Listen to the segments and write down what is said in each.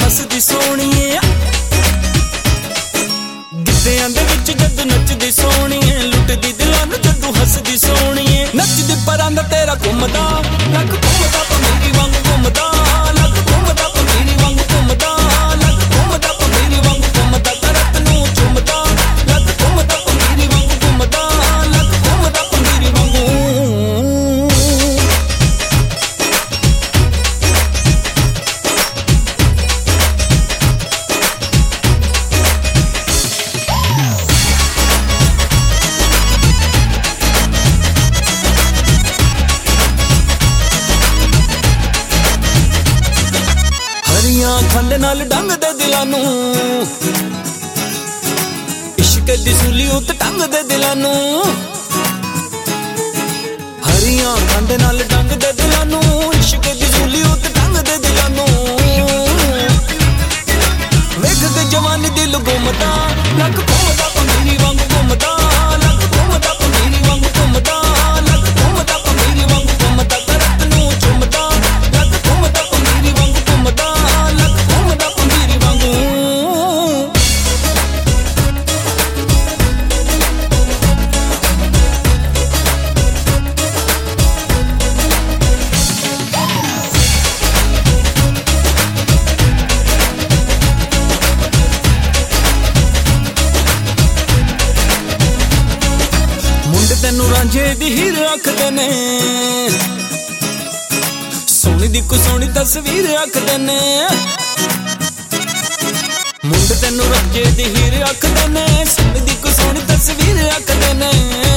हसदी सोहणीए गिद्धियां दे विच जदों नचदी सोहणीए लुटदी दिलां नूं जदों हसदी सोहणीए नचदी परां दा तेरा घुमदा लक घुमदा पंगीरी वांग घुमदा लक घुमदा पंगीरी वांग घुमदा लक घुमदा पंगीरी वांग घुमदा करत नूं चुमदा लक घुमदा पंगीरी वांग घुमदा लक घुमदा पंगीरी वांग खंड नाल डंग दे दिलां नूं इश्क दी सूली उत टंग दे दिलां नूं हरियां खंड नाल डंग दे दिलां नूं इश्क दी सूली उत टंग दे दिलां नूं वेख के जवानी दिल घुमदा लक घुमदा पंगीरी वांग घुमदा लक घुमदा पंगीरी वांग घुमदा लक घुमदा पंगीरी वांग घुमदा करत नूं चुमदा लक घुमदा पंगीरी वांग घुमदा लक घुमदा पंगीरी वांग तैनू रांझे दी हीर आखदे ने सोहनी दी को सोहनी तस्वीर आखदे ने मुंड तैनू रांझे दी हीर आखदे ने सोहनी दी को सोहनी तस्वीर आखदे ने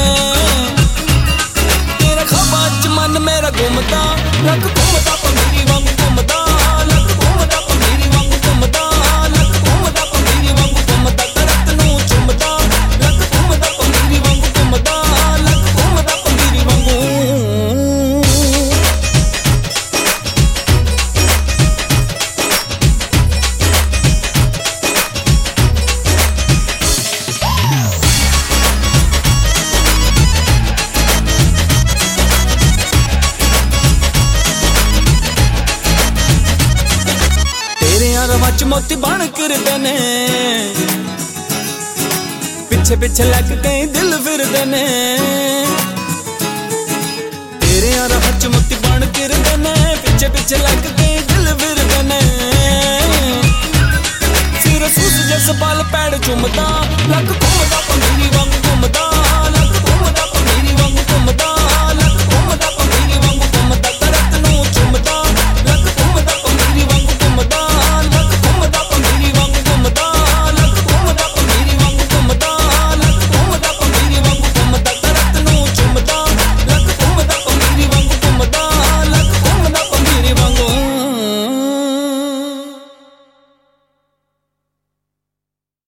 तेरे ख्वाबां च मन मेरा घुमदा लक घुमदा पंगीरी वांग घुमदा लक घुमदा पंगीरी वांग घुमदा लक घुमदा पंगीरी वांग घुमदा करत नूं चुमदा लक घुमदा पंगीरी वांग घुमदा रवाच मोती बन करदे ने पिछे पिछे लग कई दिल फिरदे ने तेरे रवाच मोती बन करदे ने पिछे पिछे लग कई दिल फिरदे ने सिर सूस जस पल पैड़ चुमदा